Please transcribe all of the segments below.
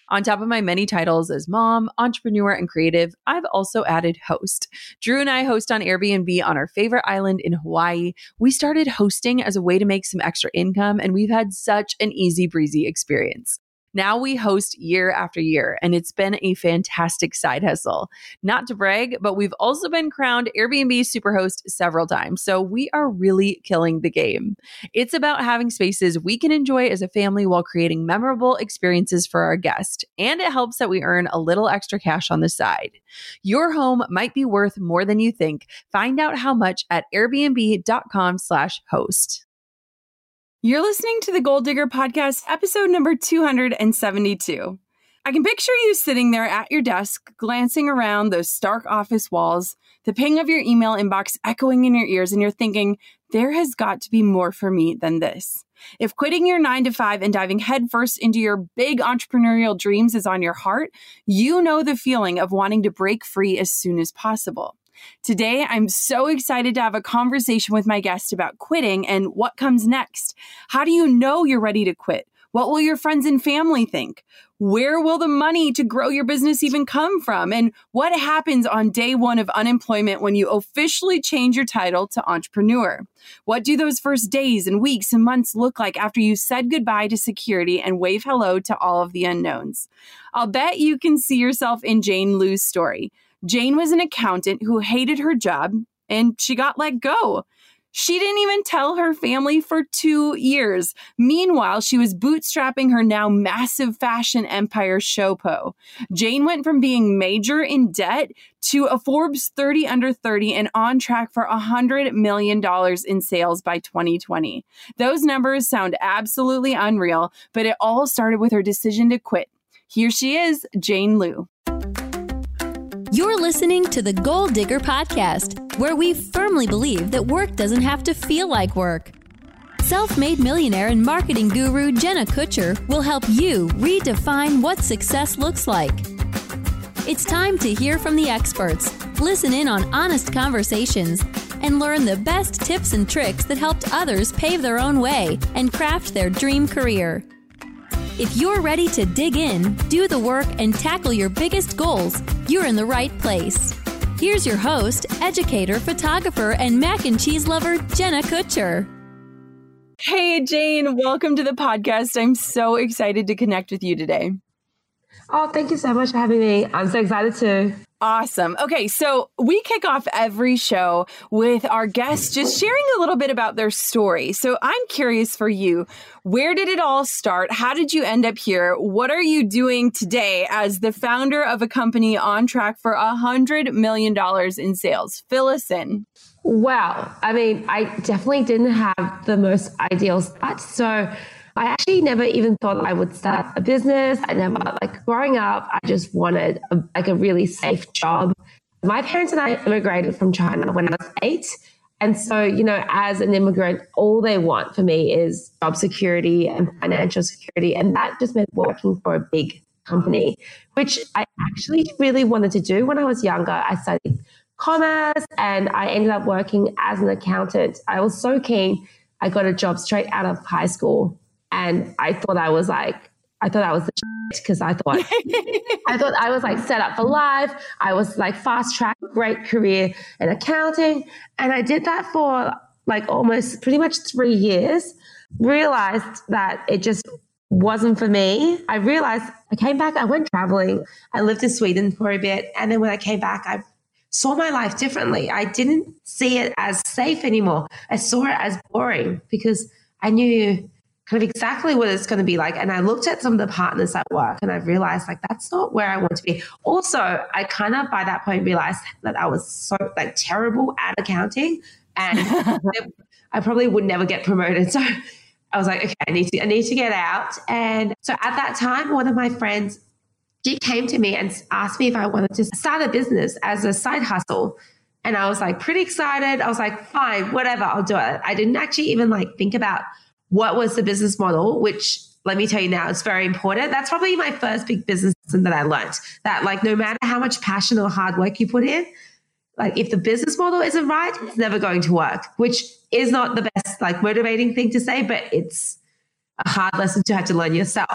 On top of my many titles as mom, entrepreneur, and creative, I've also added host. Drew and I host on Airbnb on our favorite island in Hawaii. We started hosting as a way to make some extra income, and we've had such an easy breezy experience. Now we host year after year, and it's been a fantastic side hustle. Not to brag, but we've also been crowned Airbnb Superhost several times, so we are really killing the game. It's about having spaces we can enjoy as a family while creating memorable experiences for our guests, and it helps that we earn a little extra cash on the side. Your home might be worth more than you think. Find out how much at airbnb.com/host. You're listening to the Goal Digger Podcast, episode number 272. I can picture you sitting there at your desk, glancing around those stark office walls, the ping of your email inbox echoing in your ears, and you're thinking, there has got to be more for me than this. If quitting your 9-to-5 and diving headfirst into your big entrepreneurial dreams is on your heart, you know the feeling of wanting to break free as soon as possible. Today, I'm so excited to have a conversation with my guest about quitting and what comes next. How do you know you're ready to quit? What will your friends and family think? Where will the money to grow your business even come from? And what happens on day one of unemployment when you officially change your title to entrepreneur? What do those first days and weeks and months look like after you said goodbye to security and wave hello to all of the unknowns? I'll bet you can see yourself in Jane Liu's story. Jane was an accountant who hated her job, and she got let go. She didn't even tell her family for 2 years. Meanwhile, she was bootstrapping her now massive fashion empire, Showpo. Jane went from being major in debt to a Forbes 30 under 30 and on track for $100 million in sales by 2020. Those numbers sound absolutely unreal, but it all started with her decision to quit. Here she is, Jane Liu. You're listening to the Goal Digger Podcast, where we firmly believe that work doesn't have to feel like work. Self-made millionaire and marketing guru Jenna Kutcher will help you redefine what success looks like. It's time to hear from the experts, listen in on honest conversations, and learn the best tips and tricks that helped others pave their own way and craft their dream career. If you're ready to dig in, do the work, and tackle your biggest goals, you're in the right place. Here's your host, educator, photographer, and mac and cheese lover, Jenna Kutcher. Hey, Jane, welcome to the podcast. I'm so excited to connect with you today. Oh, thank you so much for having me. I'm so excited too. Awesome. Okay, so we kick off every show with our guests just sharing a little bit about their story. So I'm curious for you, where did it all start? How did you end up here? What are you doing today as the founder of a company on track for $100 million in sales? Fill us in. Wow. I mean, I definitely didn't have the most ideal start. So I actually never even thought I would start a business. I never, growing up, I just wanted a really safe job. My parents and I immigrated from China when I was 8. And so, as an immigrant, all they want for me is job security and financial security. And that just meant working for a big company, which I actually really wanted to do when I was younger. I studied commerce and I ended up working as an accountant. I was so keen. I got a job straight out of high school. And I thought I was the shit because I thought I was set up for life. I was fast track, great career in accounting. And I did that for almost pretty much 3 years, realized that it just wasn't for me. I realized I came back, I went traveling. I lived in Sweden for a bit. And then when I came back, I saw my life differently. I didn't see it as safe anymore. I saw it as boring because I knew kind of exactly what it's going to be like. And I looked at some of the partners at work and I realized that's not where I want to be. Also, I kind of by that point realized that I was so terrible at accounting and I probably would never get promoted. So I was like, okay, I need to get out. And so at that time, one of my friends, she came to me and asked me if I wanted to start a business as a side hustle. And I was pretty excited. I was fine, whatever, I'll do it. I didn't actually even think about what was the business model, which let me tell you now, it's very important. That's probably my first big business lesson that I learned, that no matter how much passion or hard work you put in, if the business model isn't right, it's never going to work, which is not the best motivating thing to say, but it's a hard lesson to have to learn yourself.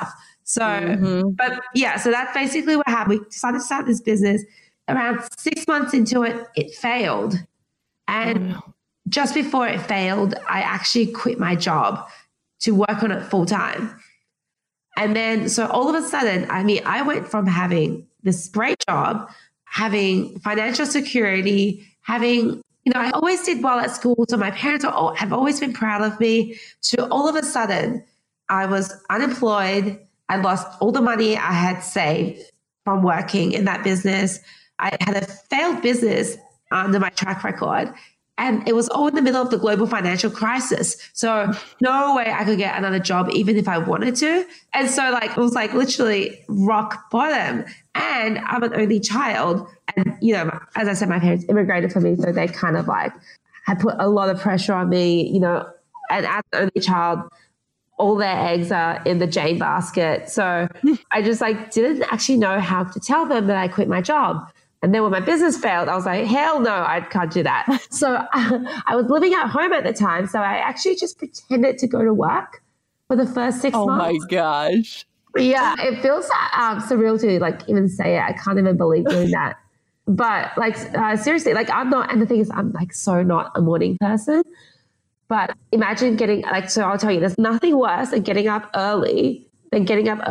So, but yeah, so that's basically what happened. We decided to start this business. Around 6 months into it, it failed. And just before it failed, I actually quit my job to work on it full time. And then, so all of a sudden, I mean, I went from having this great job, having financial security, having, you know, I always did well at school. So my parents have always been proud of me, to all of a sudden, I was unemployed. I lost all the money I had saved from working in that business. I had a failed business under my track record. And it was all in the middle of the global financial crisis. So no way I could get another job, even if I wanted to. And so like, it was like literally rock bottom. And I'm an only child. And, you know, as I said, my parents immigrated for me. So they kind of like had put a lot of pressure on me, you know, and as an only child, all their eggs are in the Jane basket. So I just like didn't actually know how to tell them that I quit my job. And then when my business failed, I was like, hell no, I can't do that. So I was living at home at the time. So I actually just pretended to go to work for the first 6 months. Oh my gosh. Yeah, it feels surreal to like even say it. I can't even believe doing that. But like seriously, like I'm not, and the thing is I'm like so not a morning person. But imagine getting like, so I'll tell you, there's nothing worse than getting up early and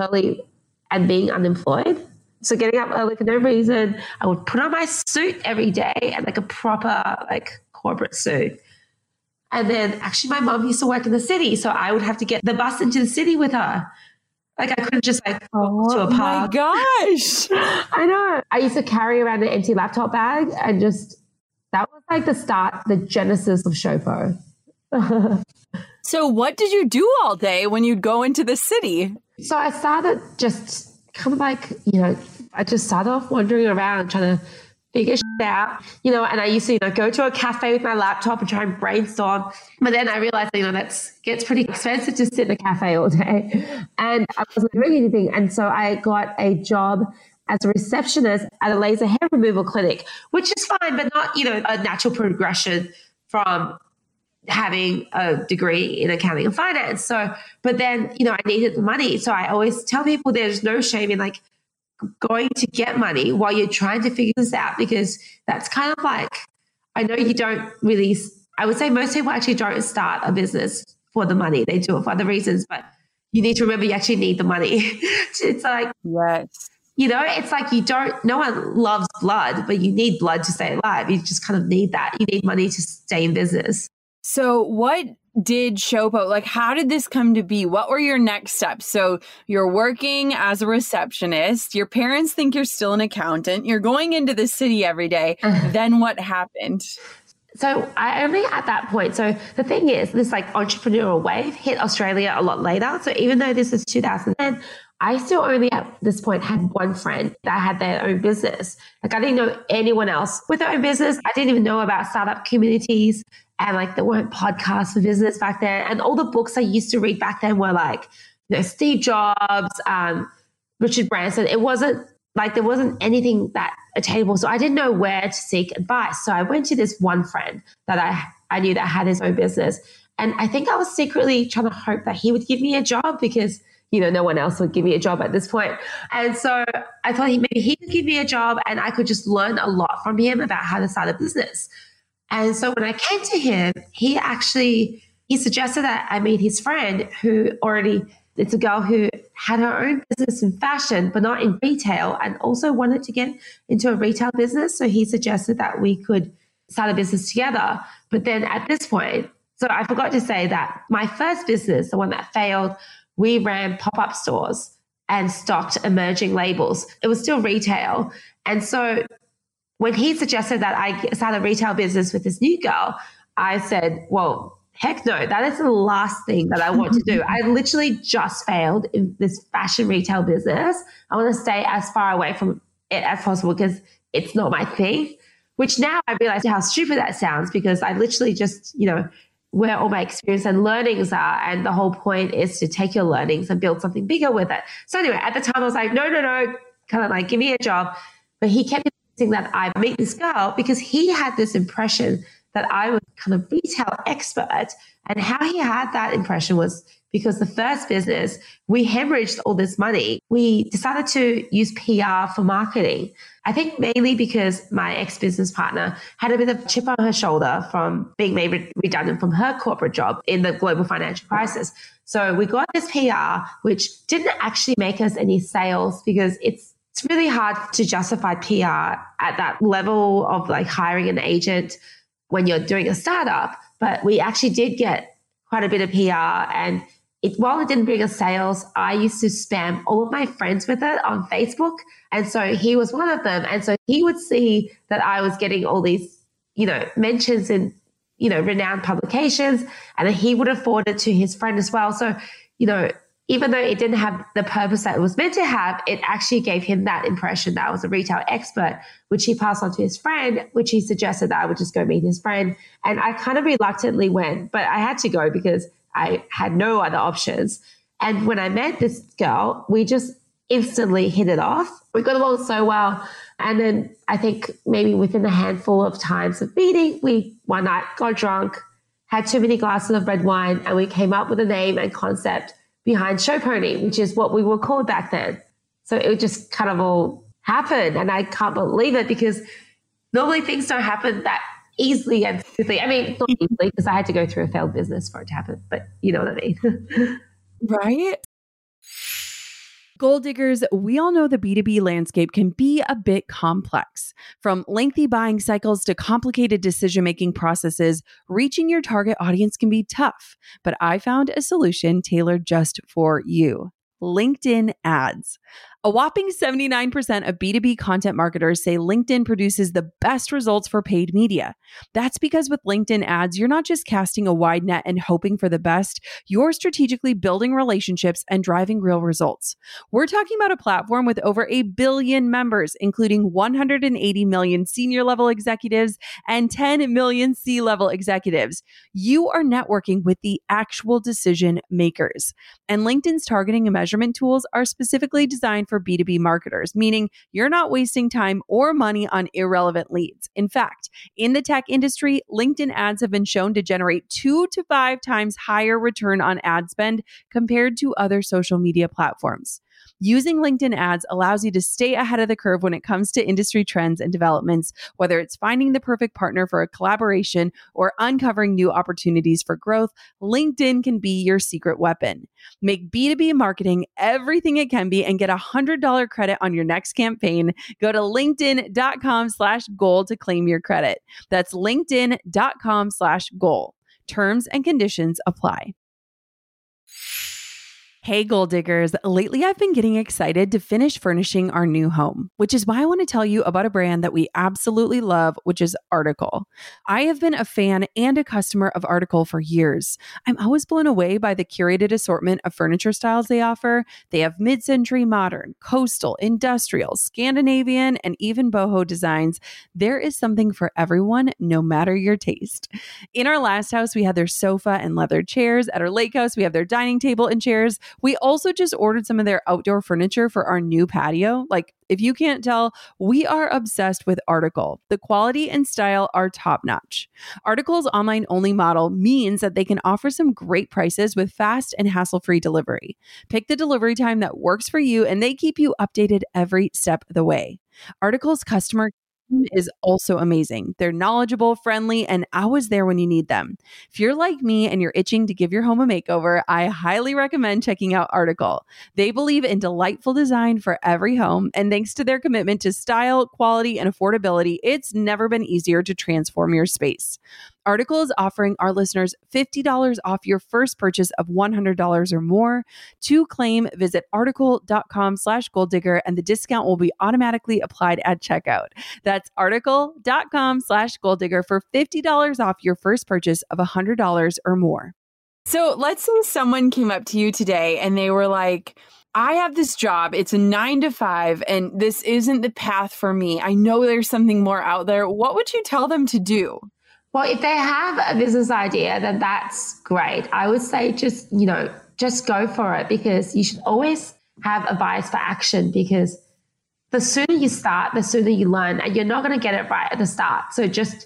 being unemployed. So getting up early for no reason, I would put on my suit every day and like a proper like corporate suit. And then actually my mom used to work in the city. So I would have to get the bus into the city with her. Like I couldn't just like go to a park. Oh my gosh. I know. I used to carry around an empty laptop bag and just, that was like the genesis of Showpo. So what did you do all day when you'd go into the city? So I started just kind of like, you know, I just started off wandering around trying to figure shit out, you know, and I used to, you know, go to a cafe with my laptop and try and brainstorm. But then I realized, you know, that gets pretty expensive to sit in a cafe all day. And I wasn't doing anything. And so I got a job as a receptionist at a laser hair removal clinic, which is fine, but not, you know, a natural progression from having a degree in accounting and finance. So, but then, you know, I needed the money. So I always tell people there's no shame in like going to get money while you're trying to figure this out, because that's kind of like, I know you don't really, I would say most people actually don't start a business for the money. They do it for other reasons, but you need to remember you actually need the money. It's like, yes. You know, it's like no one loves blood, but you need blood to stay alive. You just kind of need that. You need money to stay in business. So what did Showpo, like how did this come to be? What were your next steps? So you're working as a receptionist. Your parents think you're still an accountant. You're going into the city every day. Then what happened? So I only at that point. So the thing is, this like entrepreneurial wave hit Australia a lot later. So even though this is 2010, I still only at this point had one friend that had their own business. Like I didn't know anyone else with their own business. I didn't even know about startup communities. And like there weren't podcasts for business back then. And all the books I used to read back then were like, you know, Steve Jobs, Richard Branson. It wasn't like, there wasn't anything that attainable. So I didn't know where to seek advice. So I went to this one friend that I knew that had his own business. And I think I was secretly trying to hope that he would give me a job because, you know, no one else would give me a job at this point. And so I thought maybe he could give me a job and I could just learn a lot from him about how to start a business. And so when I came to him, he suggested that I meet his friend it's a girl who had her own business in fashion, but not in retail, and also wanted to get into a retail business. So he suggested that we could start a business together. But then at this point, so I forgot to say that my first business, the one that failed, we ran pop-up stores and stocked emerging labels. It was still retail. And so when he suggested that I start a retail business with this new girl, I said, well, heck no, that is the last thing that I want to do. I literally just failed in this fashion retail business. I want to stay as far away from it as possible because it's not my thing, which now I realize how stupid that sounds because I literally just, you know, where all my experience and learnings are. And the whole point is to take your learnings and build something bigger with it. So anyway, at the time I was like, no, kind of like, give me a job. But he kept that I meet this girl because he had this impression that I was kind of retail expert. And how he had that impression was because the first business, we hemorrhaged all this money. We decided to use PR for marketing. I think mainly because my ex-business partner had a bit of chip on her shoulder from being made redundant from her corporate job in the global financial crisis. So we got this PR, which didn't actually make us any sales because it's really hard to justify PR at that level of like hiring an agent when you're doing a startup. But we actually did get quite a bit of PR, and while it didn't bring us sales, I used to spam all of my friends with it on Facebook. And so he was one of them. And so he would see that I was getting all these, mentions in, renowned publications, and then he would have forwarded to his friend as well. So, even though it didn't have the purpose that it was meant to have, it actually gave him that impression that I was a retail expert, which he passed on to his friend, which he suggested that I would just go meet his friend. And I kind of reluctantly went, but I had to go because I had no other options. And when I met this girl, we just instantly hit it off. We got along so well. And then I think maybe within a handful of times of meeting, we one night got drunk, had too many glasses of red wine, and we came up with a name and concept behind Show Pony, which is what we were called back then. So it just kind of all happened. And I can't believe it because normally things don't happen that easily and quickly. I mean, not easily because I had to go through a failed business for it to happen, but you know what I mean. Right? Goal diggers, we all know the B2B landscape can be a bit complex. From lengthy buying cycles to complicated decision-making processes, reaching your target audience can be tough. But I found a solution tailored just for you. LinkedIn ads. A whopping 79% of B2B content marketers say LinkedIn produces the best results for paid media. That's because with LinkedIn ads, you're not just casting a wide net and hoping for the best, you're strategically building relationships and driving real results. We're talking about a platform with over 1 billion members, including 180 million senior level executives and 10 million C-level executives. You are networking with the actual decision makers. And LinkedIn's targeting and measurement tools are specifically designed for B2B marketers, meaning you're not wasting time or money on irrelevant leads. In fact, in the tech industry, LinkedIn ads have been shown to generate 2 to 5 times higher return on ad spend compared to other social media platforms. Using LinkedIn ads allows you to stay ahead of the curve when it comes to industry trends and developments, whether it's finding the perfect partner for a collaboration or uncovering new opportunities for growth. LinkedIn can be your secret weapon. Make B2B marketing everything it can be and get $100 credit on your next campaign. Go to linkedin.com/goal to claim your credit. That's linkedin.com/goal. Terms and conditions apply. Hey, goal diggers. Lately, I've been getting excited to finish furnishing our new home, which is why I want to tell you about a brand that we absolutely love, which is Article. I have been a fan and a customer of Article for years. I'm always blown away by the curated assortment of furniture styles they offer. They have mid-century modern, coastal, industrial, Scandinavian, and even boho designs. There is something for everyone, no matter your taste. In our last house, we had their sofa and leather chairs. At our lake house, we have their dining table and chairs. We also just ordered some of their outdoor furniture for our new patio. Like, if you can't tell, we are obsessed with Article. The quality and style are top notch. Article's online only model means that they can offer some great prices with fast and hassle-free delivery. Pick the delivery time that works for you, and they keep you updated every step of the way. Article's customer is also amazing. They're knowledgeable, friendly, and always there when you need them. If you're like me and you're itching to give your home a makeover, I highly recommend checking out Article. They believe in delightful design for every home, and thanks to their commitment to style, quality, and affordability, it's never been easier to transform your space. Article is offering our listeners $50 off your first purchase of $100 or more. To claim, visit article.com/goaldigger and the discount will be automatically applied at checkout. That's article.com/goaldigger for $50 off your first purchase of $100 or more. So let's say someone came up to you today and they were like, I have this job, it's a 9 to 5, and this isn't the path for me. I know there's something more out there. What would you tell them to do? Well, if they have a business idea, then that's great. I would say just go for it, because you should always have a bias for action, because the sooner you start, the sooner you learn, and you're not going to get it right at the start. So just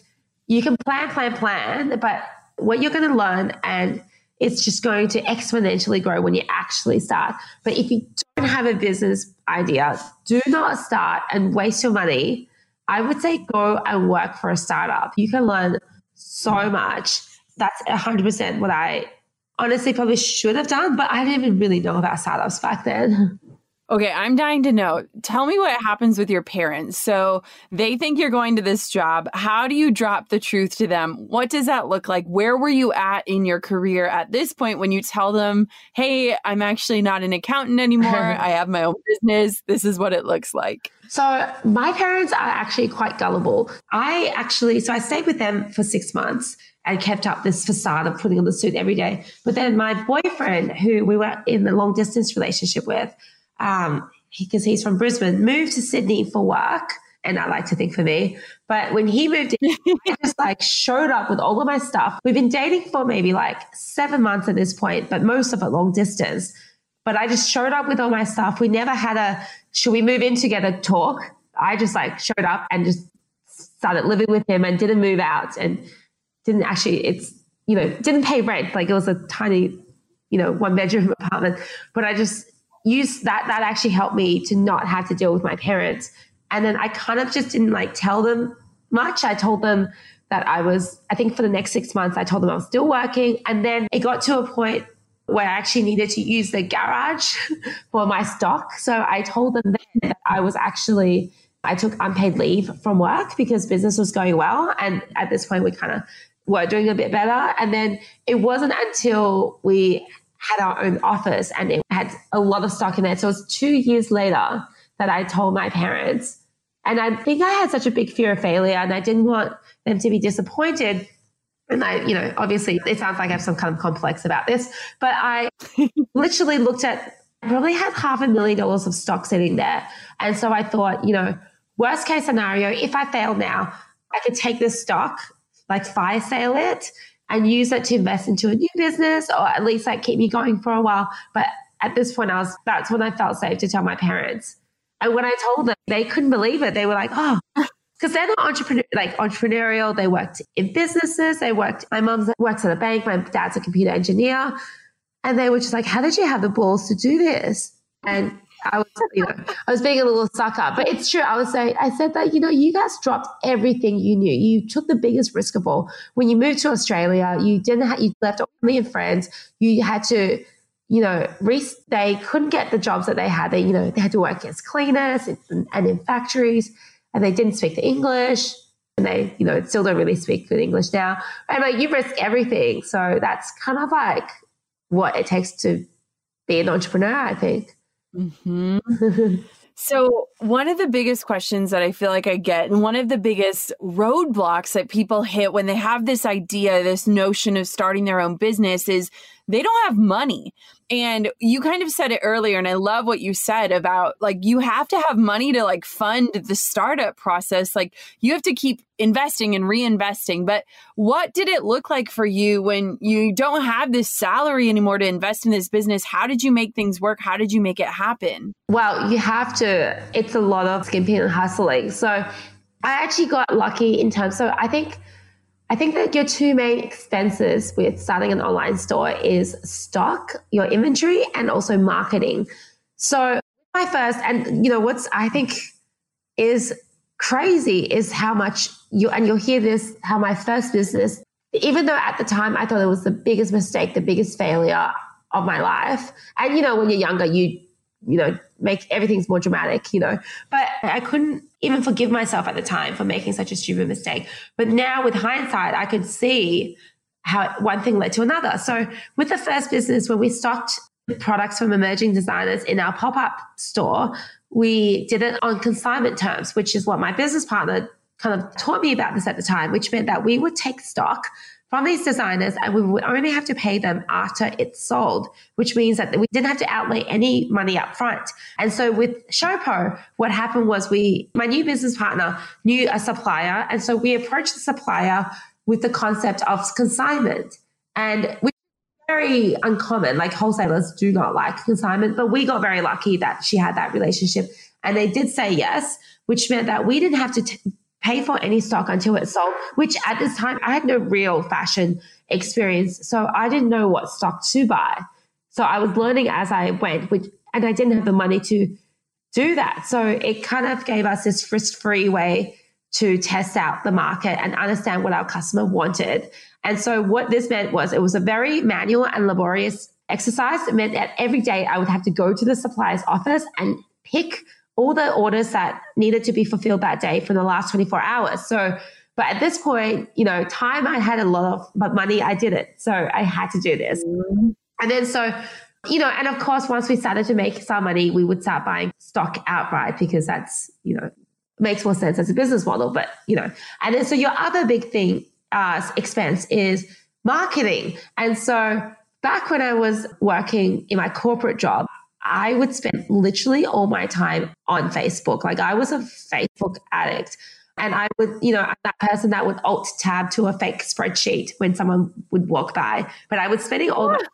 you can plan, but what you're going to learn, and it's just going to exponentially grow when you actually start. But if you don't have a business idea, do not start and waste your money. I would say go and work for a startup. You can learn so much. That's 100% what I honestly probably should have done, but I didn't even really know about startups back then. Okay, I'm dying to know. Tell me what happens with your parents. So they think you're going to this job. How do you drop the truth to them? What does that look like? Where were you at in your career at this point when you tell them, hey, I'm actually not an accountant anymore. I have my own business. This is what it looks like. So my parents are actually quite gullible. I stayed with them for 6 months and kept up this facade of putting on the suit every day. But then my boyfriend, who we were in a long distance relationship with, because he's from Brisbane, moved to Sydney for work, and I like to think for me. But when he moved in, I just showed up with all of my stuff. We've been dating for maybe 7 months at this point, but most of it long distance. But I just showed up with all my stuff. We never had a, should we move in together talk? I just showed up and just started living with him and didn't move out and didn't actually, didn't pay rent. It was a tiny, 1-bedroom apartment, but I just used that actually helped me to not have to deal with my parents. And then I kind of just didn't tell them much. I told them that I think for the next 6 months, I told them I was still working. And then it got to a point where I actually needed to use the garage for my stock. So I told them then that I took unpaid leave from work because business was going well. And at this point, we kind of were doing a bit better. And then it wasn't until we had our own office and it had a lot of stock in there. So it was 2 years later that I told my parents. And I think I had such a big fear of failure and I didn't want them to be disappointed. And I, obviously it sounds like I have some kind of complex about this, but I literally looked at, probably had $500,000 of stock sitting there. And so I thought, worst case scenario, if I fail now, I could take this stock, fire sale it and use it to invest into a new business or at least keep me going for a while. But at this point that's when I felt safe to tell my parents. And when I told them, they couldn't believe it. They were like, oh, because they're not entrepreneurial. They worked in businesses. My mom works at a bank. My dad's a computer engineer. And they were just like, how did you have the balls to do this? And I was being a little sucker, but it's true. I said that, you guys dropped everything you knew. You took the biggest risk of all. When you moved to Australia, you left family and friends. You had to, they couldn't get the jobs that they had. They had to work as cleaners and in factories, and they didn't speak the English, and they, still don't really speak good English now. And you risk everything. So that's kind of what it takes to be an entrepreneur, I think. Mm-hmm. So one of the biggest questions that I feel like I get, and one of the biggest roadblocks that people hit when they have this idea, this notion of starting their own business, is they don't have money. And you kind of said it earlier, and I love what you said about you have to have money to fund the startup process. You have to keep investing and reinvesting. But what did it look like for you when you don't have this salary anymore to invest in this business? How did you make things work? How did you make it happen? Well, you have to, it's a lot of skimping and hustling. So I actually got lucky in terms, so I think that your two main expenses with starting an online store is stock, your inventory, and also marketing. So my first, and what's I think is crazy is how much you'll hear this, how my first business, even though at the time I thought it was the biggest mistake, the biggest failure of my life. And, when you're younger, you make everything's more dramatic, but I couldn't even forgive myself at the time for making such a stupid mistake. But now with hindsight, I could see how one thing led to another. So with the first business, when we stocked products from emerging designers in our pop-up store, we did it on consignment terms, which is what my business partner kind of taught me about this at the time, which meant that we would take stock from these designers and we would only have to pay them after it's sold, which means that we didn't have to outlay any money up front. And so with Showpo, what happened was my new business partner knew a supplier. And so we approached the supplier with the concept of consignment, and which is very uncommon. Wholesalers do not like consignment, but we got very lucky that she had that relationship and they did say yes, which meant that we didn't have to pay for any stock until it's sold, which at this time I had no real fashion experience. So I didn't know what stock to buy. So I was learning as I went, and I didn't have the money to do that. So it kind of gave us this risk-free way to test out the market and understand what our customer wanted. And so what this meant was it was a very manual and laborious exercise. It meant that every day I would have to go to the supplier's office and pick all the orders that needed to be fulfilled that day for the last 24 hours. So, but at this point, time I had a lot of, but money I didn't. So I had to do this. And then and of course, once we started to make some money, we would start buying stock outright because that's, makes more sense as a business model. But, and then so your other big thing, expense is marketing. And so back when I was working in my corporate job, I would spend literally all my time on Facebook. Like I was a Facebook addict. And I would, I'm that person that would alt tab to a fake spreadsheet when someone would walk by. But I was spending all my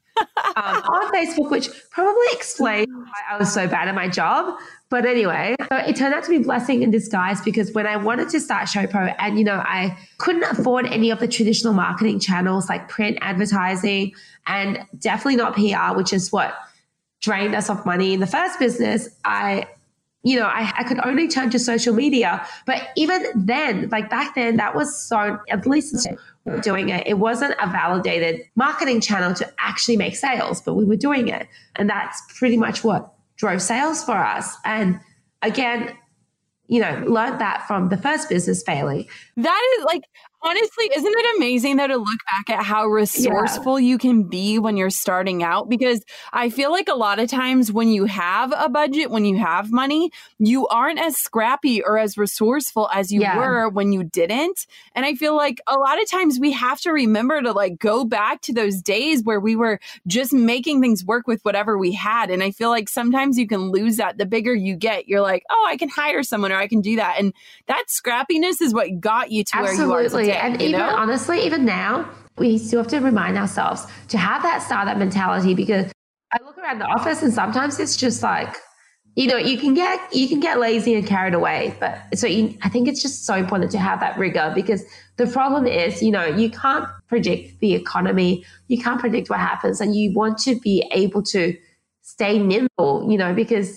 on Facebook, which probably explains why I was so bad at my job. But anyway, so it turned out to be a blessing in disguise because when I wanted to start Showpo and, I couldn't afford any of the traditional marketing channels like print advertising and definitely not PR, which is what drained us of money in the first business. I could only turn to social media. But even then, like back then, that was so, at least doing it. It wasn't a validated marketing channel to actually make sales, but we were doing it. And that's pretty much what drove sales for us. And again, learned that from the first business failing. That is honestly, isn't it amazing though to look back at how resourceful you can be when you're starting out? Because I feel like a lot of times when you have a budget, when you have money, you aren't as scrappy or as resourceful as you were when you didn't. And I feel like a lot of times we have to remember to go back to those days where we were just making things work with whatever we had. And I feel like sometimes you can lose that. The bigger you get, you're like, oh, I can hire someone or I can do that. And that scrappiness is what got you to where you are today. And honestly, even now, we still have to remind ourselves to have that startup mentality because I look around the office and sometimes it's just like, you can get lazy and carried away. But I think it's just so important to have that rigor because the problem is, you can't predict the economy. You can't predict what happens and you want to be able to stay nimble, because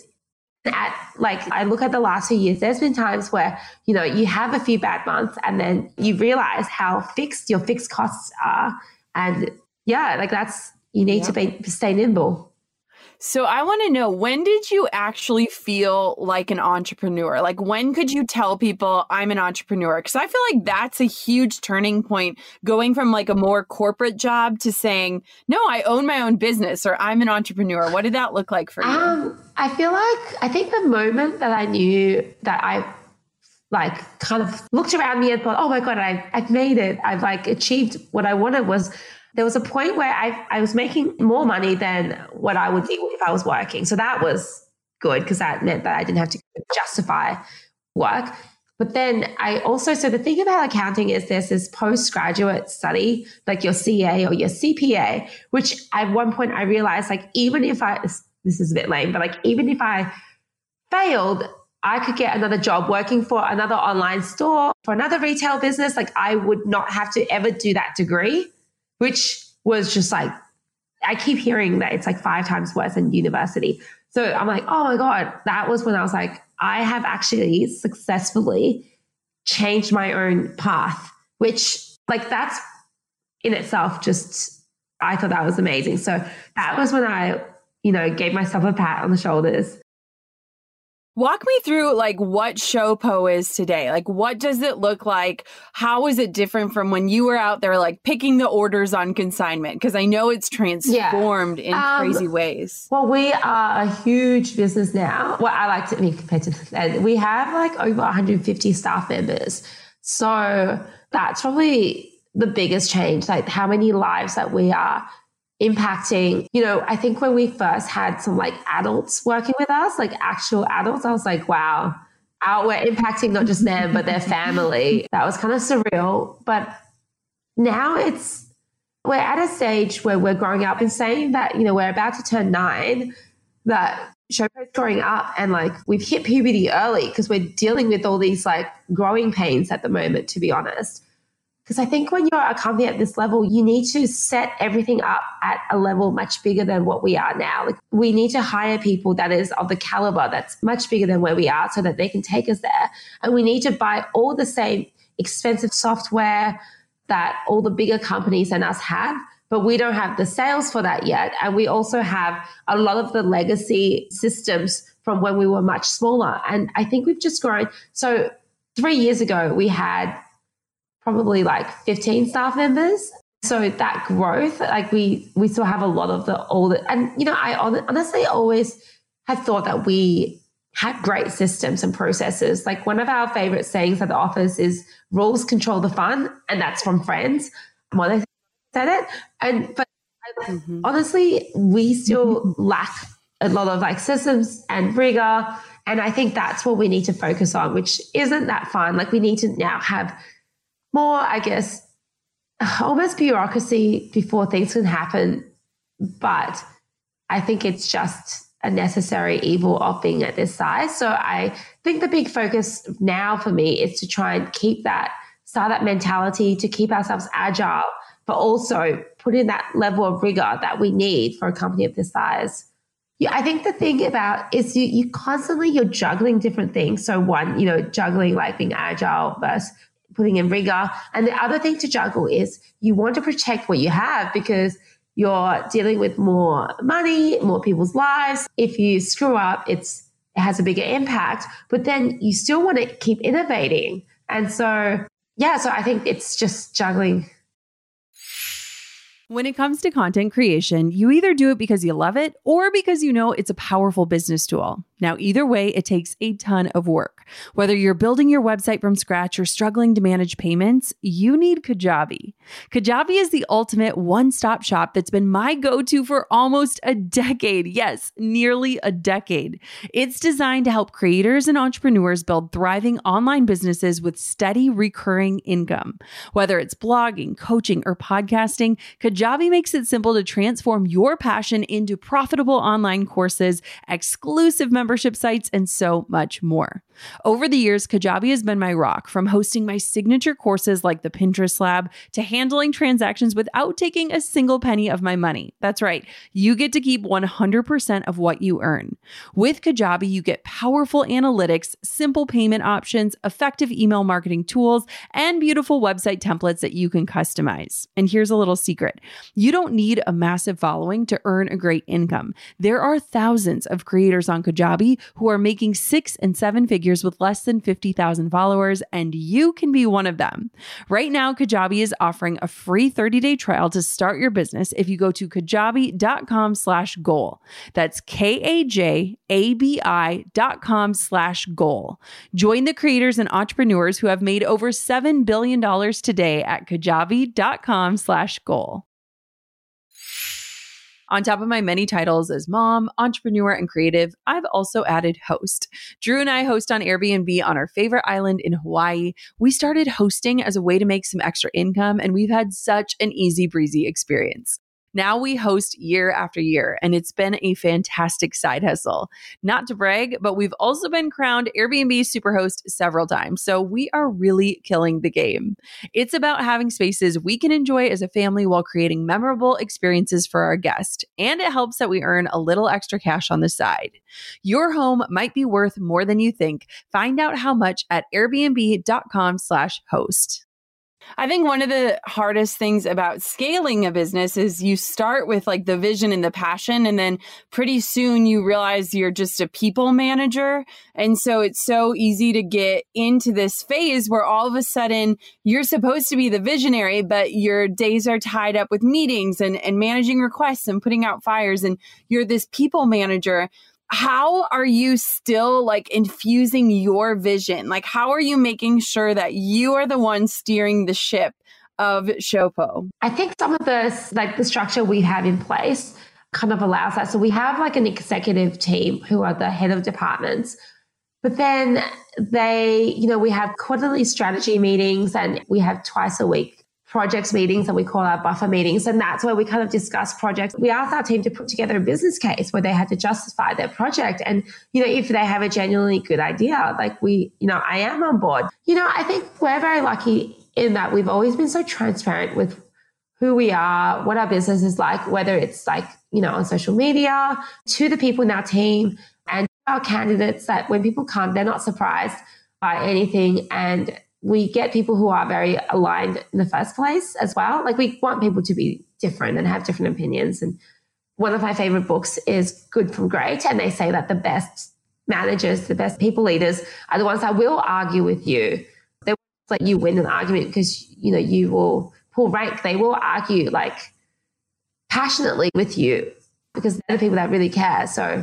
I look at the last few years, there's been times where, you have a few bad months and then you realize how fixed your fixed costs are. And you need to stay nimble. So I want to know, when did you actually feel like an entrepreneur? Like when could you tell people I'm an entrepreneur? Because I feel like that's a huge turning point going from a more corporate job to saying, no, I own my own business or I'm an entrepreneur. What did that look like for you? I think the moment that I knew that I kind of looked around me and thought, oh my God, I've made it. I've achieved what I wanted was there was a point where I was making more money than what I would do if I was working. So that was good because that meant that I didn't have to justify work. But then so the thing about accounting is there's this postgraduate study, like your CA or your CPA, which at one point I realized even if this is a bit lame, but even if I failed, I could get another job working for another online store, for another retail business. I would not have to ever do that degree, which was just I keep hearing that it's 5 times worse than university. So I'm like, oh my God, that was when I was like, I have actually successfully changed my own path, which that's in itself I thought that was amazing. So that was when I, gave myself a pat on the shoulders. Walk me through what Showpo is today. What does it look like? How is it different from when you were out there picking the orders on consignment? Because I know it's transformed in crazy ways. Well, we are a huge business now. Well, I like to be compared to that. We have over 150 staff members. So that's probably the biggest change, how many lives that we are impacting. I think when we first had some adults working with us, actual adults, I was like, wow, we're impacting not just them, but their family. That was kind of surreal. But now we're at a stage where we're growing up and saying that, we're about to turn 9, that Showpo's growing up and like we've hit puberty early because we're dealing with all these like growing pains at the moment, to be honest. Because I think when you're a company at this level, you need to set everything up at a level much bigger than what we are now. Like, we need to hire people that is of the caliber that's much bigger than where we are so that they can take us there. And we need to buy all the same expensive software that all the bigger companies than us have, but we don't have the sales for that yet. And we also have a lot of the legacy systems from when we were much smaller. And I think we've just grown. So 3 years ago, we had probably like 15 staff members. So that growth, like we still have a lot of the older, and I honestly always had thought that we had great systems and processes. Like one of our favorite sayings at the office is rules control the fun. And that's from Friends. Monica said it. But honestly, we still lack a lot of like systems and rigor. And I think that's what we need to focus on, which isn't that fun. Like we need to now have more, I guess, almost bureaucracy before things can happen. But I think it's just a necessary evil of being at this size. So I think the big focus now for me is to try and keep that startup mentality, to keep ourselves agile, but also put in that level of rigor that we need for a company of this size. Yeah, I think the thing about is you constantly, you're juggling different things. So one, juggling like being agile versus putting in rigor. And the other thing to juggle is you want to protect what you have because you're dealing with more money, more people's lives. If you screw up, it has a bigger impact, but then you still want to keep innovating. And so I think it's just juggling. When it comes to content creation, you either do it because you love it or because you know it's a powerful business tool. Now, either way, it takes a ton of work. Whether you're building your website from scratch or struggling to manage payments, you need Kajabi. Kajabi is the ultimate one-stop shop that's been my go-to for almost a decade. Yes, nearly a decade. It's designed to help creators and entrepreneurs build thriving online businesses with steady recurring income. Whether it's blogging, coaching, or podcasting, Kajabi makes it simple to transform your passion into profitable online courses, exclusive membership sites, and so much more. Over the years, Kajabi has been my rock, from hosting my signature courses like the Pinterest Lab to handling transactions without taking a single penny of my money. That's right. You get to keep 100% of what you earn. With Kajabi, you get powerful analytics, simple payment options, effective email marketing tools, and beautiful website templates that you can customize. And here's a little secret. You don't need a massive following to earn a great income. There are thousands of creators on Kajabi who are making 6 and 7 figures with less than 50,000 followers, and you can be one of them. Right now, Kajabi is offering a free 30-day trial to start your business if you go to kajabi.com/goal. That's KAJABI.com/goal. Join the creators and entrepreneurs who have made over $7 billion today at kajabi.com/goal. On top of my many titles as mom, entrepreneur, and creative, I've also added host. Drew and I host on Airbnb on our favorite island in Hawaii. We started hosting as a way to make some extra income, and we've had such an easy breezy experience. Now we host year after year, and it's been a fantastic side hustle. Not to brag, but we've also been crowned Airbnb Superhost several times, so we are really killing the game. It's about having spaces we can enjoy as a family while creating memorable experiences for our guests, and it helps that we earn a little extra cash on the side. Your home might be worth more than you think. Find out how much at airbnb.com/host. I think one of the hardest things about scaling a business is you start with like the vision and the passion, and then pretty soon you realize you're just a people manager. And so it's so easy to get into this phase where all of a sudden you're supposed to be the visionary, but your days are tied up with meetings and managing requests and putting out fires, and you're this people manager. How are you still like infusing your vision? Like, how are you making sure that you are the one steering the ship of Showpo? I think some of the structure we have in place kind of allows that. So we have like an executive team who are the head of departments, but then we have quarterly strategy meetings, and we have twice a week projects meetings, and we call our buffer meetings. And that's where we kind of discuss projects. We asked our team to put together a business case where they had to justify their project. And, if they have a genuinely good idea, like I am on board. I think we're very lucky in that we've always been so transparent with who we are, what our business is like, whether it's like, on social media, to the people in our team and our candidates, that when people come, they're not surprised by anything. And we get people who are very aligned in the first place as well. Like, we want people to be different and have different opinions. And one of my favorite books is Good from Great. And they say that the best managers, the best people leaders are the ones that will argue with you. They won't let you win an argument because, you will pull rank. They will argue like passionately with you because they're the people that really care. So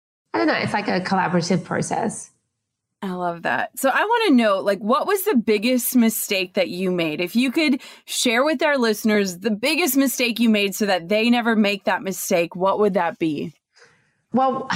I don't know. It's like a collaborative process. I love that. So I want to know, like, what was the biggest mistake that you made? If you could share with our listeners the biggest mistake you made so that they never make that mistake, what would that be? Well,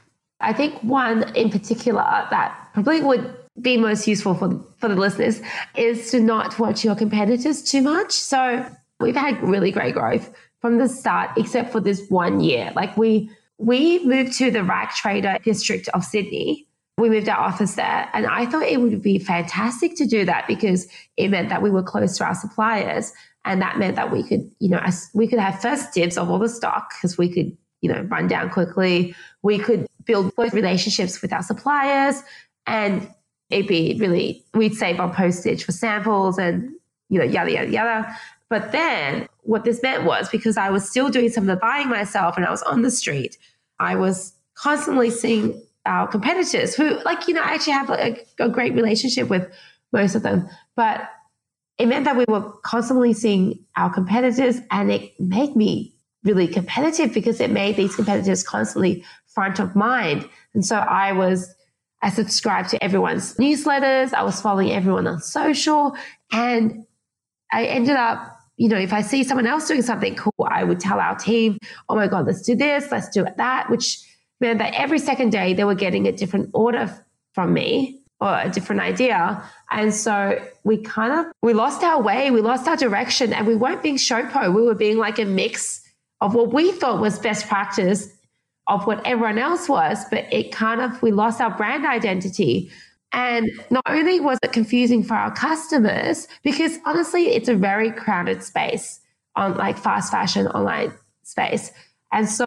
I think one in particular that probably would be most useful for the listeners is to not watch your competitors too much. So we've had really great growth from the start, except for this 1 year. Like we moved to the Rack Trader district of Sydney. We moved our office there, and I thought it would be fantastic to do that because it meant that we were close to our suppliers, and that meant that we could, we could have first dibs of all the stock because we could, run down quickly. We could build close relationships with our suppliers, and it'd be really, we'd save on postage for samples and, yada, yada, yada. But then what this meant was, because I was still doing some of the buying myself and I was on the street, I was constantly seeing our competitors who, I actually have a great relationship with most of them. But it meant that we were constantly seeing our competitors, and it made me really competitive because it made these competitors constantly front of mind. And so I subscribed to everyone's newsletters. I was following everyone on social, and I ended up, if I see someone else doing something cool, I would tell our team, oh my God, let's do this, let's do that, which meant that every second day they were getting a different order from me or a different idea. And so we lost our way, we lost our direction, and we weren't being Showpo. We were being like a mix of what we thought was best practice of what everyone else was, but we lost our brand identity. And not only was it confusing for our customers, because honestly, it's a very crowded space on like fast fashion online space. And so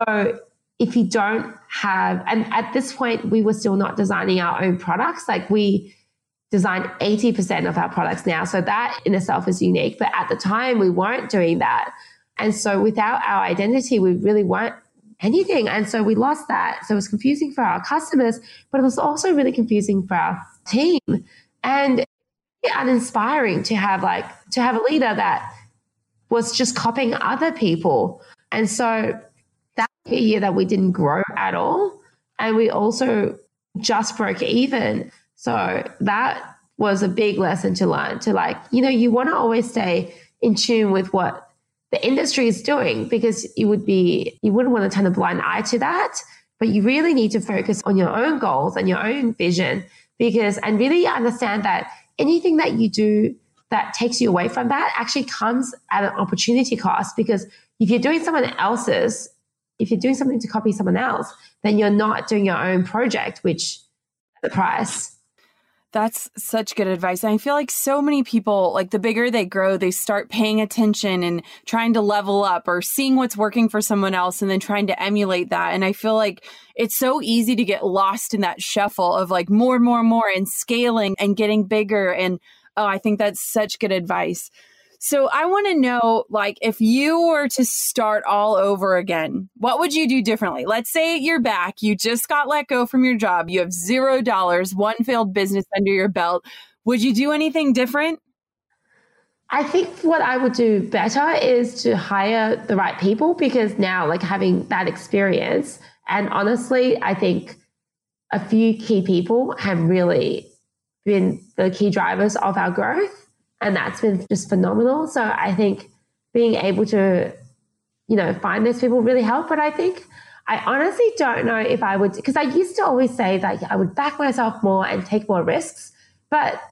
if you don't have, and at this point, we were still not designing our own products. Like we design 80% of our products now. So that in itself is unique. But at the time, we weren't doing that. And so without our identity, we really weren't anything. And so we lost that. So it was confusing for our customers, but it was also really confusing for our team and uninspiring to have a leader that was just copying other people. And so that was a year that we didn't grow at all. And we also just broke even. So that was a big lesson to learn to you want to always stay in tune with what the industry is doing, because you wouldn't want to turn a blind eye to that, but you really need to focus on your own goals and your own vision, and really understand that anything that you do that takes you away from that actually comes at an opportunity cost. Because if you're doing something to copy someone else, then you're not doing your own project, which the price. That's such good advice. And I feel like so many people, like the bigger they grow, they start paying attention and trying to level up or seeing what's working for someone else and then trying to emulate that. And I feel like it's so easy to get lost in that shuffle of like more and scaling and getting bigger. And I think that's such good advice. So I want to know, like, if you were to start all over again, what would you do differently? Let's say you're back, you just got let go from your job, you have $0, one failed business under your belt. Would you do anything different? I think what I would do better is to hire the right people, because now, like, having that experience, and honestly, I think a few key people have really been the key drivers of our growth. And that's been just phenomenal. So I think being able to, find those people really help. But I think I honestly don't know if I would, because I used to always say that I would back myself more and take more risks. But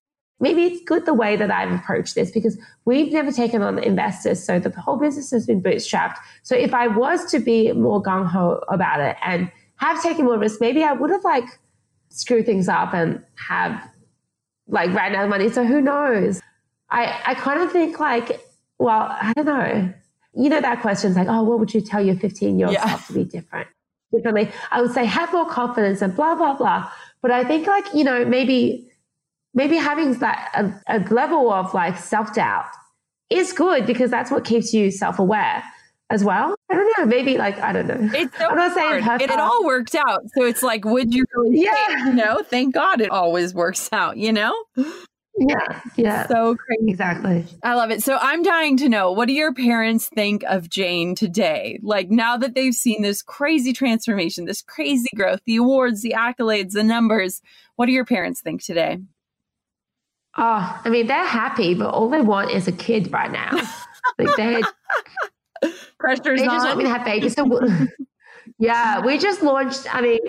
maybe it's good the way that I've approached this because we've never taken on investors. So the whole business has been bootstrapped. So if I was to be more gung-ho about it and have taken more risk, maybe I would have like screwed things up and have like ran out of money. So who knows? I kind of think like, well, I don't know. You know, that question's like, oh, what would you tell your 15-year-old self to be differently? I would say have more confidence and blah, blah, blah. But I think like, you know, maybe having that a level of like self-doubt is good because that's what keeps you self-aware as well. I don't know. Maybe like, I don't know. It's so I'm not saying hard. It all worked out. So it's like, would you really you know, thank God it always works out, you know? Yeah. So crazy. Exactly. I love it. So I'm dying to know, what do your parents think of Jane today? Like now that they've seen this crazy transformation, this crazy growth, the awards, the accolades, the numbers, what do your parents think today? Oh, I mean, they're happy, but all they want is a kid right now. Like Pressure's they on. just want me to have babies. So we just launched. I mean,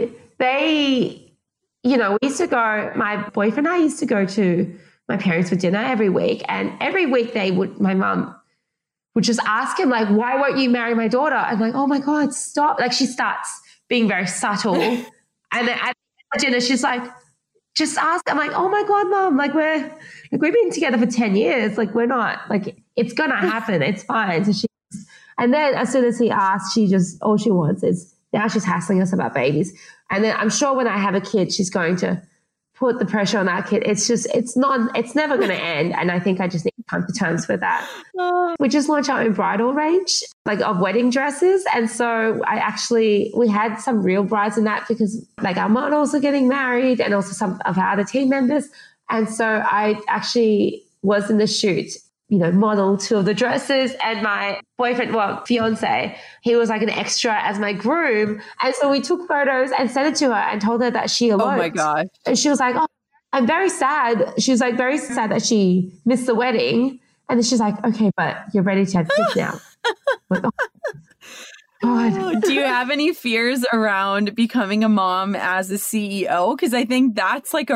we used to go, my boyfriend and I used to go to my parents for dinner every week. And every week my mum would just ask him like, why won't you marry my daughter? I'm like, oh my God, stop. Like she starts being very subtle. And then at dinner, she's like, just ask. I'm like, oh my God, Mom, like we've been together for 10 years. Like we're not, like it's going to happen. It's fine. So and then as soon as he asks, all she wants is, now she's hassling us about babies. And then I'm sure when I have a kid, she's going to put the pressure on that kid. It's never going to end. And I think I just need to come to terms with that. We just launched our own bridal range, like of wedding dresses. And so we had some real brides in that because like our models are getting married and also some of our other team members. And so I actually was in the shoot, you know, model 2 of the dresses, and my fiance, he was like an extra as my groom. And so we took photos and sent it to her and told her that she eloped. Oh my gosh. And she was like, oh, I'm very sad. She was like very sad that she missed the wedding. And then she's like, okay, but you're ready to have kids now. Like, oh, God. Do you have any fears around becoming a mom as a CEO? Because I think that's like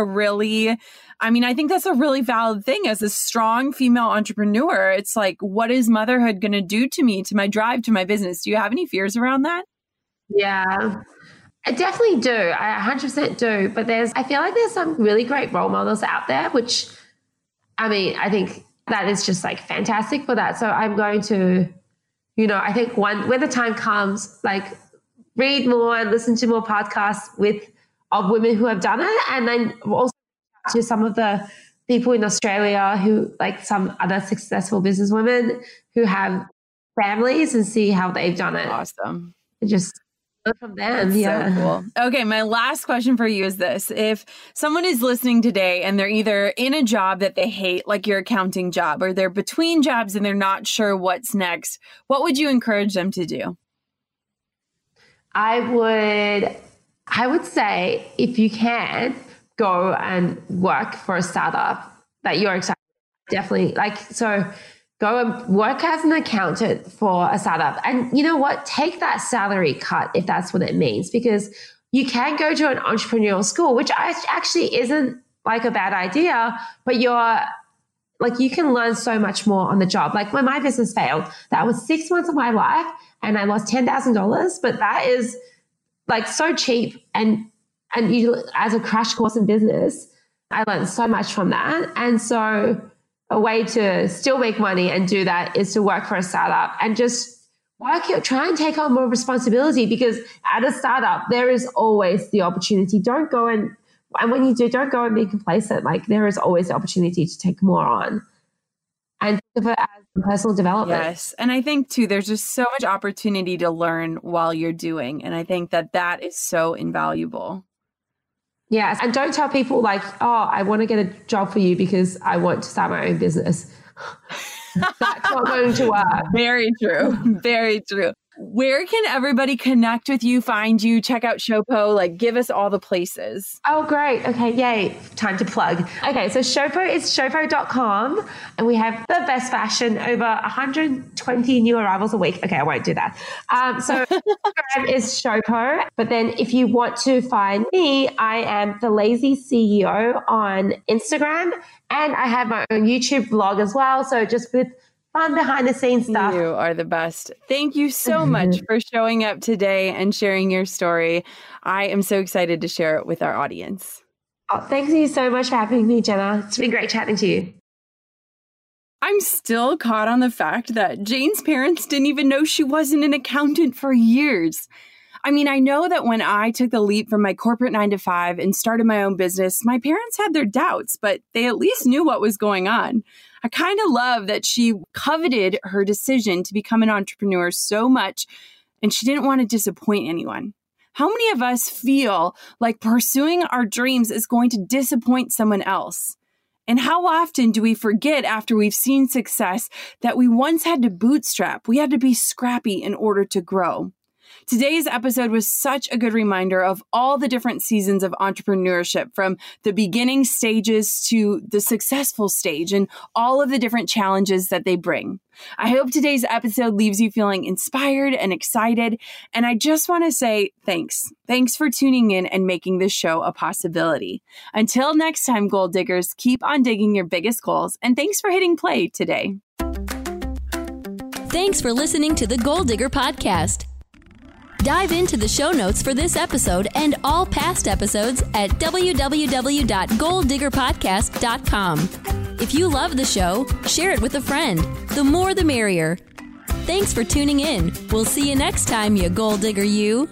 I think that's a really valid thing as a strong female entrepreneur. It's like, what is motherhood going to do to me, to my drive, to my business? Do you have any fears around that? Yeah, I definitely do. I 100% do. But I feel like there's some really great role models out there, which, I mean, I think that is just like fantastic for that. So I'm going to, you know, I think when the time comes, like read more and listen to more podcasts of women who have done it. And then also to some of the people in Australia who, like some other successful businesswomen who have families, and see how they've done it. Awesome. Just learn from them. That's so cool. Okay. My last question for you is this. If someone is listening today and they're either in a job that they hate, like your accounting job, or they're between jobs and they're not sure what's next, what would you encourage them to do? I would say, if you can, go and work for a startup that you're excited about. Definitely. Go and work as an accountant for a startup. And you know what? Take that salary cut if that's what it means, because you can go to an entrepreneurial school, which actually isn't like a bad idea, but you can learn so much more on the job. Like when my business failed, that was 6 months of my life and I lost $10,000, but that is like so cheap. And you, as a crash course in business, I learned so much from that. And so a way to still make money and do that is to work for a startup and just try and take on more responsibility, because at a startup, there is always the opportunity. And when you do, don't go and be complacent. Like there is always the opportunity to take more on and think of it as personal development. Yes. And I think too, there's just so much opportunity to learn while you're doing. And I think that is so invaluable. Yes. And don't tell people like, oh, I want to get a job for you because I want to start my own business. That's not going to work. Very true. Very true. Where can everybody connect with you, find you, check out Showpo? Like, give us all the places. Oh, great. Okay, yay. Time to plug. Okay, so Showpo is showpo.com, and we have the best fashion, over 120 new arrivals a week. Okay, I won't do that. So Instagram is Showpo. But then if you want to find me, I am the Lazy CEO on Instagram, and I have my own YouTube vlog as well. So just with fun behind the scenes stuff. You are the best. Thank you so much for showing up today and sharing your story. I am so excited to share it with our audience. Oh, thank you so much for having me, Jenna. It's been great chatting to you. I'm still caught on the fact that Jane's parents didn't even know she wasn't an accountant for years. I mean, I know that when I took the leap from my corporate 9-to-5 and started my own business, my parents had their doubts, but they at least knew what was going on. I kind of love that she coveted her decision to become an entrepreneur so much, and she didn't want to disappoint anyone. How many of us feel like pursuing our dreams is going to disappoint someone else? And how often do we forget after we've seen success that we once had to bootstrap? We had to be scrappy in order to grow. Today's episode was such a good reminder of all the different seasons of entrepreneurship, from the beginning stages to the successful stage, and all of the different challenges that they bring. I hope today's episode leaves you feeling inspired and excited. And I just want to say thanks. Thanks for tuning in and making this show a possibility. Until next time, goal diggers, keep on digging your biggest goals. And thanks for hitting play today. Thanks for listening to the Goal Digger Podcast. Dive into the show notes for this episode and all past episodes at www.goaldiggerpodcast.com. If you love the show, share it with a friend. The more the merrier. Thanks for tuning in. We'll see you next time, you goal digger you.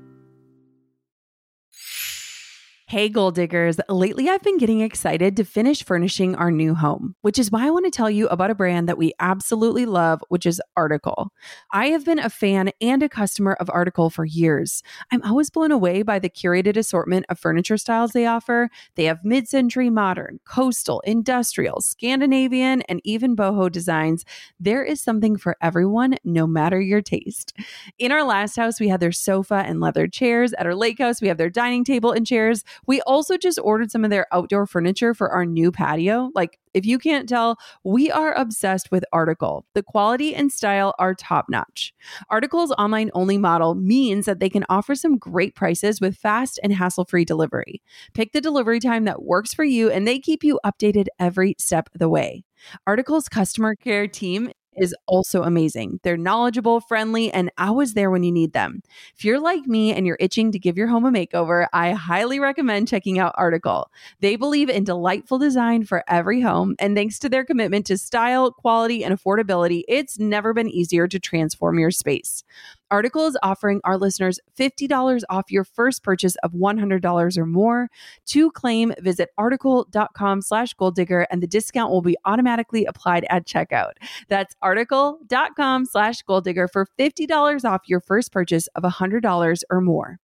Hey, goal diggers. Lately, I've been getting excited to finish furnishing our new home, which is why I want to tell you about a brand that we absolutely love, which is Article. I have been a fan and a customer of Article for years. I'm always blown away by the curated assortment of furniture styles they offer. They have mid-century modern, coastal, industrial, Scandinavian, and even boho designs. There is something for everyone, no matter your taste. In our last house, we had their sofa and leather chairs. At our lake house, we have their dining table and chairs. We also just ordered some of their outdoor furniture for our new patio. Like, if you can't tell, we are obsessed with Article. The quality and style are top notch. Article's online only model means that they can offer some great prices with fast and hassle-free delivery. Pick the delivery time that works for you, and they keep you updated every step of the way. Article's customer care team is also amazing. They're knowledgeable, friendly, and always there when you need them. If you're like me and you're itching to give your home a makeover, I highly recommend checking out Article. They believe in delightful design for every home, and thanks to their commitment to style, quality, and affordability, it's never been easier to transform your space. Article is offering our listeners $50 off your first purchase of $100 or more. To claim, visit article.com/goaldigger, and the discount will be automatically applied at checkout. That's article.com/goaldigger for $50 off your first purchase of $100 or more.